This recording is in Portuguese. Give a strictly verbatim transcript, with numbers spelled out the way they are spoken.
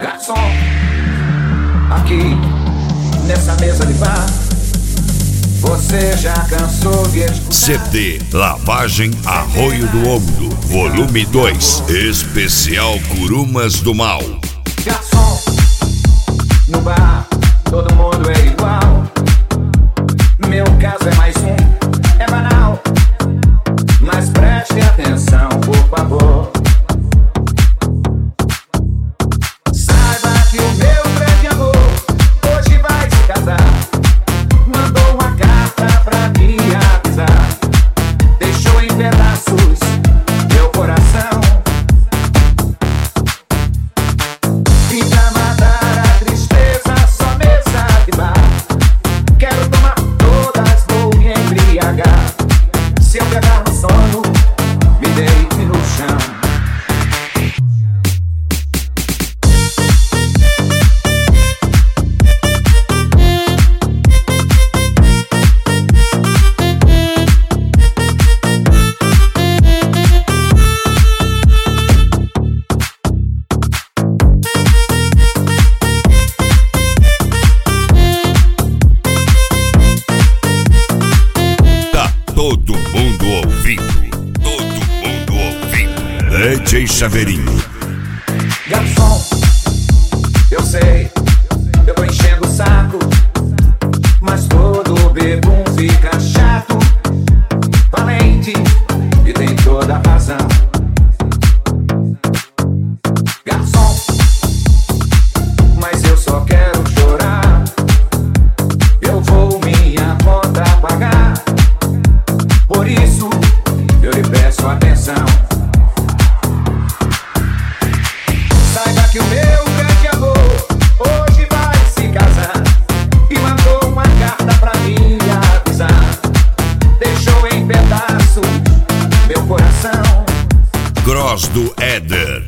Garçom, aqui nessa mesa de bar, você já cansou de escutar? C D Lavagem Arroio do Ombro, volume dois, especial Curumas do Mal. Garçom, no bar todo mundo é igual. Meu caso é mais um, é banal, mas preste atenção, por favor. Saiba que o meu grande amor hoje vai se casar. Mandou uma carta pra me avisar. Deixou em pedaços meu coração. E pra matar a tristeza, só mesa de bar. Quero tomar todas, vou me embriagar. Se eu pegar no sono, me deite no chão. Todo mundo ouvindo, todo mundo ouvindo. D J Chaveirinho. Garçom, eu sei, eu tô enchendo o saco, mas todo bebum fica chato. Valente e tem toda a razão. Garçom, mas eu só quero chorar. Eu vou minha conta pagar. Por isso, eu lhe peço atenção. Saiba que o meu grande amor hoje vai se casar. E mandou uma carta pra me avisar. Deixou em pedaços meu coração. Gross do Éder.